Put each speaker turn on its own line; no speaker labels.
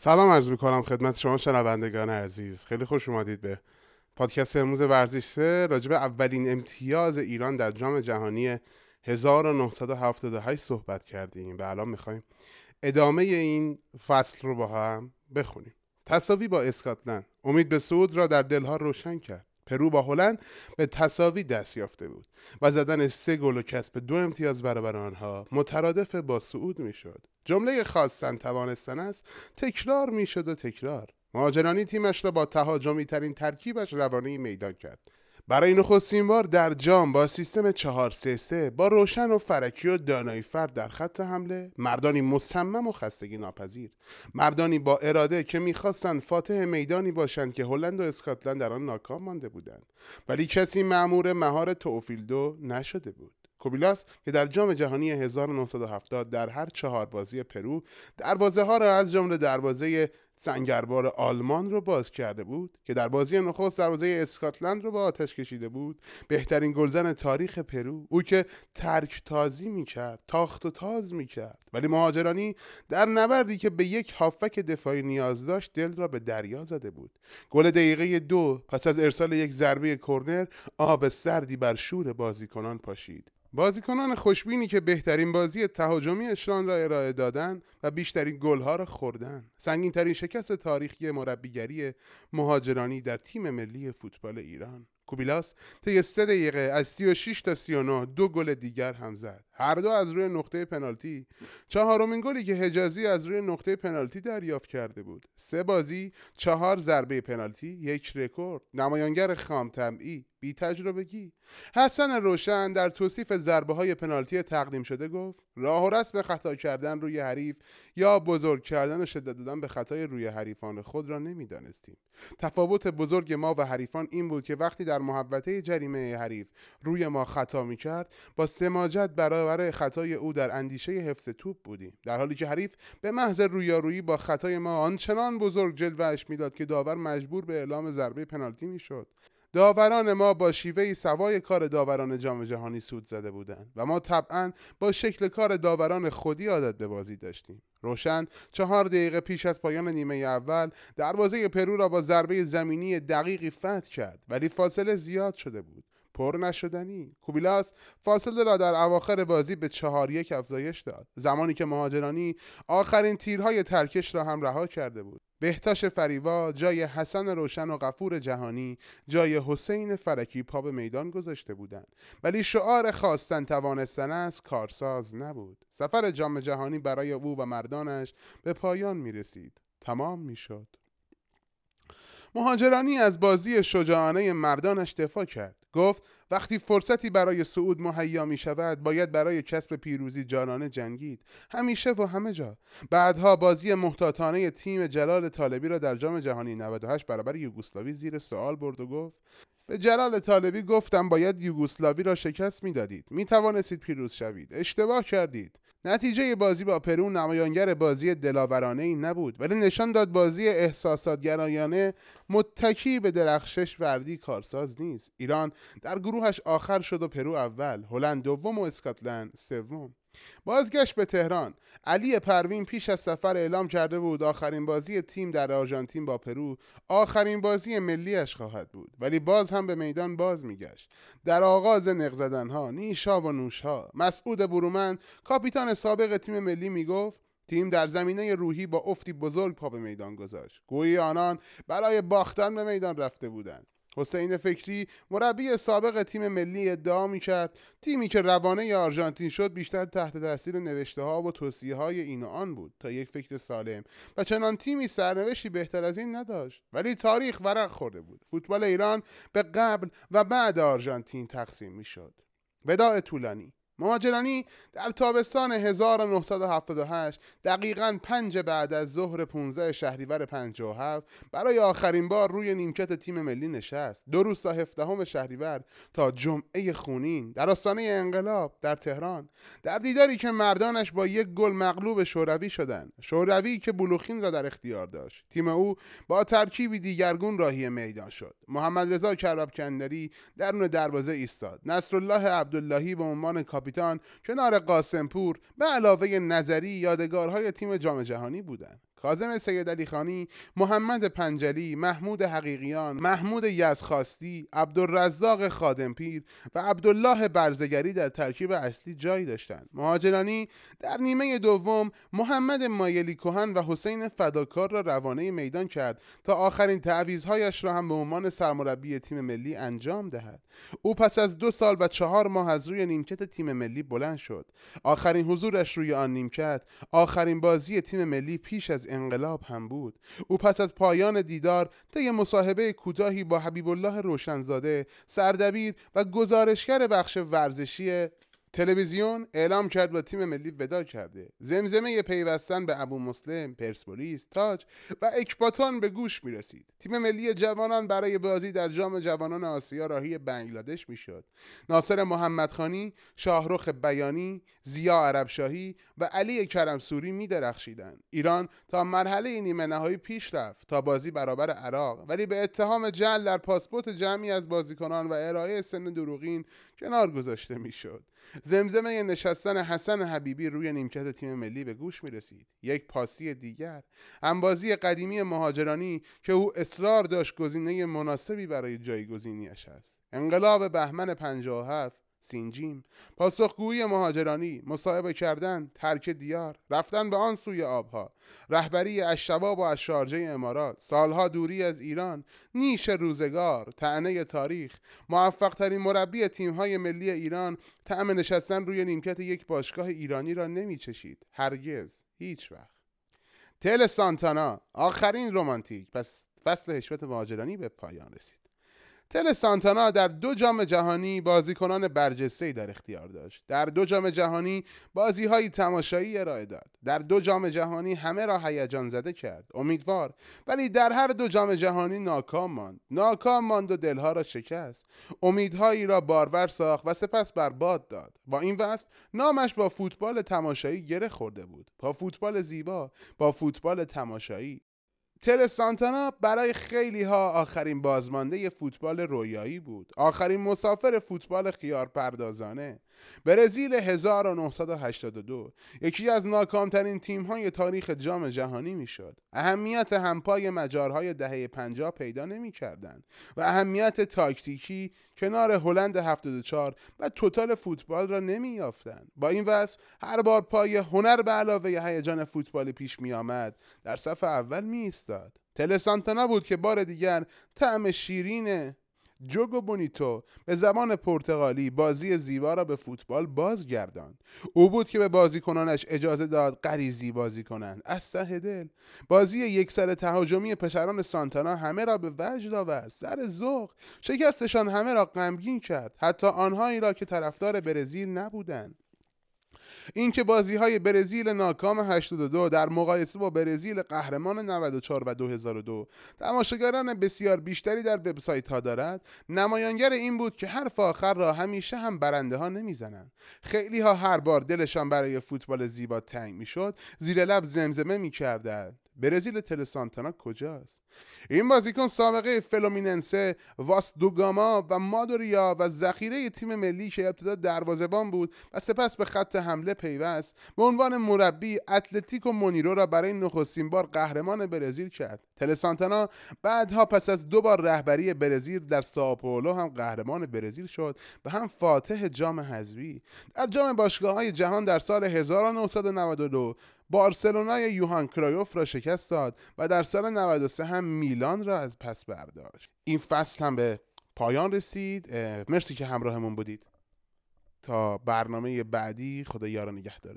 سلام عرض میکنم خدمت شما شنوندگان عزیز. خیلی خوش اومدید به پادکست امروز ورزش 3 راجع به اولین امتیاز ایران در جام جهانی 1978 صحبت کردیم و الان میخوایم ادامه این فصل رو با هم بخونیم. تساوی با اسکاتلند امید به صعود را در دلها روشن کرد. پرو با هلند به تساوی دست یافته بود و زدن 3 گل و کسب 2 امتیاز برابر آنها مترادف با صعود میشد. جمله خواستن توانستن است تکرار میشد و تکرار. مهاجرانی تیمش را با تهاجمی ترین ترکیبش روانه میدان کرد. برای نخستین بار در جام با سیستم 4-3-3 با روشن و فرکی و دانایی فرد در خط حمله، مردانی مصمم و خستگی ناپذیر، مردانی با اراده که میخواستند فاتح میدانی باشند که هلند و اسکاتلند در آن ناکام مانده بودند، ولی کسی مأمور مهار توفیلدو نشده بود. کوبیلاس که در جام جهانی 1970 در هر 4 بازی پرو دروازه ها را از جمله دروازه سنگربار آلمان رو باز کرده بود، که در بازی نخست دروازه اسکاتلند رو با آتش کشیده بود، بهترین گلزن تاریخ پرو، او که ترک تازی میکرد، تاخت و تاز میکرد، ولی مهاجرانی در نبردی که به یک هافک دفاعی نیاز داشت دل را به دریا زده بود. گل دقیقه 2 پس از ارسال یک ضربه کرنر آب سردی بر شور بازیکنان پاشید. بازیکنان خوشبینی که بهترین بازی تهاجمیشان را ارائه دادن و بیشترین گل‌ها را خوردن. سنگین‌ترین شکست تاریخی مربیگری مهاجرانی در تیم ملی فوتبال ایران. کوبیلاس طی 3 دقیقه از 36 تا 39 2 گل دیگر هم زد. هر دو از روی نقطه پنالتی. چهارمین گلی که حجازی از روی نقطه پنالتی دریافت کرده بود. 3 بازی، 4 ضربه پنالتی، 1 رکورد. نمایانگر خام طبعی، بی تجربگی. حسن روشن در توصیف ضربه های پنالتی تقدیم شده گفت: راه و رسم خطا کردن روی حریف یا بزرگ کردن و شدت دادن به خطای روی حریفان خود را نمیدانستیم. تفاوت بزرگ ما و حریفان این بود که وقتی در محوطه جریمه حریف روی ما خطا میکرد با سماجت برابر خطای او در اندیشه حفظ توپ بودیم، در حالی که حریف به محض رویارویی با خطای ما آنچنان بزرگ جلوه‌اش میداد که داور مجبور به اعلام ضربه پنالتی میشد. داوران ما با شیوهی سوای کار داوران جام جهانی سود زده بودند و ما طبعا با شکل کار داوران خودی عادت به بازی داشتیم. روشن 4 دقیقه پیش از پایان نیمه اول دروازه پرو را با ضربه زمینی دقیقی فتح کرد، ولی فاصله زیاد شده بود، پر نشدنی. کوبیلاس فاصله را در اواخر بازی به 4-1 افزایش داد، زمانی که مهاجرانی آخرین تیرهای ترکش را هم رها کرده بود. بهتاش فریوا جای حسن روشن و غفور جهانی جای حسین فرکی پا به میدان گذاشته بودند، ولی شعار خواستن توانستن است کارساز نبود. سفر جام جهانی برای او و مردانش به پایان می رسید، تمام می شد. مهاجرانی از بازی شجاعانه مردانش دفاع کرد. گفت وقتی فرصتی برای صعود مهیا می شود باید برای کسب پیروزی جانانه جنگید، همیشه و همه جا. بعدها بازی محتاطانه تیم جلال طالبی را در جام جهانی 98 برابر یوگسلاوی زیر سوال برد و گفت: به جلال طالبی گفتم باید یوگسلاوی را شکست میدادید، می توانستید پیروز شوید، اشتباه کردید. نتیجه بازی با پرو نمایانگر بازی دلاورانه ای نبود، ولی نشان داد بازی احساسات گرایانه متکی به درخشش وردی کارساز نیست. ایران در گروهش آخر شد و پرو اول، هلند دوم و اسکاتلند سوم. بازگشت به تهران. علی پروین پیش از سفر اعلام کرده بود آخرین بازی تیم در آرژانتین با پرو آخرین بازی ملیش خواهد بود، ولی باز هم به میدان باز میگشت. در آغاز نق زدنها، نیشا و نوشها، مسعود برومند کاپیتان سابق تیم ملی میگفت تیم در زمینه روحی با افتی بزرگ پا به میدان گذاشت، گویی آنان برای باختن به میدان رفته بودند. حسین فکری مربی سابق تیم ملی ادعا می‌کرد تیمی که روانه آرژانتین شد بیشتر تحت تاثیر نوشته‌ها و توصیه‌های این و آن بود تا یک فکر سالم، و چنان تیمی سرنوشتی بهتر از این نداشت. ولی تاریخ ورق خورده بود. فوتبال ایران به قبل و بعد آرژانتین تقسیم می‌شد. وداع طولانی. مهاجرانی در تابستان 1978 دقیقاً 5 بعد از ظهر 15 شهریور 57 برای آخرین بار روی نیمکت تیم ملی نشست. 2 روز تا 17 شهریور تا جمعه خونین در آستانه انقلاب در تهران، در دیداری که مردانش با 1 گل مغلوب شوروی شدند. شوروی که بلوخین را در اختیار داشت. تیم او با ترکیبی دیگرگون راهی میدان شد. محمد رضا کرابکندری درون دروازه ایستاد. نصرالله عبداللهی به عنوان کاپیتان کنار قاسمپور به علاوه نظری یادگارهای تیم جام جهانی بودند. کاظم سیدعلی خانی، محمد پنجلی، محمود حقیقیان، محمود یزخواستی، عبدالرزاق خادمپیر و عبدالله برزگری در ترکیب اصلی جای داشتند. مهاجرانی در نیمه دوم محمد مایلی کهن و حسین فداکار را روانه میدان کرد تا آخرین تعویض‌هایش را هم به عنوان سرمربی تیم ملی انجام دهد. او پس از 2 سال و 4 ماه از روی نیمکت تیم ملی بلند شد. آخرین حضورش روی آن نیمکت آخرین بازی تیم ملی پیش از انقلاب هم بود. او پس از پایان دیدار طی مصاحبه کوتاهی با حبیب الله روشنزاده، سردبیر و گزارشگر بخش ورزشی تلویزیون، اعلام کرد با تیم ملی وداع کرده. زمزمه پیوستن به ابو مسلم، پرسپولیس، تاج و اکباتان به گوش می رسید. تیم ملی جوانان برای بازی در جام جوانان آسیا راهی بنگلادش می شد. ناصر محمدخانی، شاهرخ بیانی، ضیا عربشاهی و علی کرمسوری می درخشیدند. ایران تا مرحله نیمه نهایی پیش رفت تا بازی برابر عراق، ولی به اتهام جعل در پاسپورت جمعی از بازیکنان و ارائه سن دروغین کنار گذاشته می شد. زمزمه نشستن حسن حبیبی روی نیمکت تیم ملی به گوش می رسید. یک پاسی دیگر، انبازی قدیمی مهاجرانی که او اصرار داشت گزینه مناسبی برای جایگزینیش است. انقلاب بهمن 57، سینجیم، پاسخگویی مهاجرانی، مصاحبه کردن، ترک دیار، رفتن به آن سوی آبها، رهبری الشباب و الشارجه امارات، سالها دوری از ایران، نیش روزگار، طعنه تاریخ، موفق ترین مربی تیم‌های ملی ایران طعم نشستن روی نیمکت یک باشگاه ایرانی را نمی چشید. هرگز، هیچ وقت. تل سانتانا، آخرین رومانتیک. پس فصل حشمت مهاجرانی به پایان رسید. تل سانتانا در 2 جام جهانی بازیکنان برجسته‌ای در اختیار داشت. در 2 جام جهانی بازی‌های تماشایی ارائه داد. در 2 جام جهانی همه را هیجان زده کرد. امیدوار، ولی در هر 2 جام جهانی ناکام ماند و دلها را شکست. امیدهایی را بارور ساخت و سپس برباد داد. با این وصف نامش با فوتبال تماشایی گره خورده بود. با فوتبال زیبا، با فوتبال تماشایی. تل سانتانا برای خیلی ها آخرین بازمانده فوتبال رویایی بود، آخرین مسافر فوتبال خیارپردازانه. برزیل 1982 یکی از ناکامترین تیم‌های تاریخ جام جهانی میشد. اهمیت همپای مجارهای دهه 50 پیدا نمی‌کردند و اهمیت تاکتیکی کنار هلند 74 و توتال فوتبال را نمی‌یافتند. با این وصف هر بار پای هنر به علاوه هیجان فوتبالی پیش می‌آمد، در صف اول می‌ایستاد. تل سانتانا بود که بار دیگر طعم شیرین جوگو بونیتو به زبان پرتغالی بازی زیبا را به فوتبال بازگرداند. او بود که به بازیکنانش اجازه داد غریزی بازی کنند، از ته دل. بازی یک سر تهاجمی پسران سانتانا همه را به وجد آورد، سر ذوق. شکستشان همه را غمگین کرد، حتی آنهایی را که طرفدار برزیل نبودند. اینکه بازی‌های برزیل ناکام 82 در مقایسه با برزیل قهرمان 94 و 2002 تماشاگران بسیار بیشتری در وبسایت‌ها دارد، نمایانگر این بود که حرف آخر را همیشه هم برنده ها نمیزنند. خیلی ها هر بار دلشان برای فوتبال زیبا تنگ میشد، زیر لب زمزمه می‌کردند برزیل تل سانتانا کجاست؟ این بازیکن سابقه فلومیننسه، واسدوگاما و مادوریا و ذخیره تیم ملی که ابتدا دروازه‌بان بود و سپس به خط حمله پیوست، به عنوان مربی اتلتیکو مونیرو را برای نخستین بار قهرمان برزیل کرد. تل سانتانا بعدها پس از 2 بار رهبری برزیل در سائوپائولو هم قهرمان برزیل شد و هم فاتح جام حذفی. در جام باشگاه‌های جهان در سال 1992 بارسلونای یوهان کرایوف را شکست داد و در سال 93 هم میلان را از پس برداشت. این فصل هم به پایان رسید. مرسی که همراهمون بودید. تا برنامه بعدی، خدا یار و نگهدار.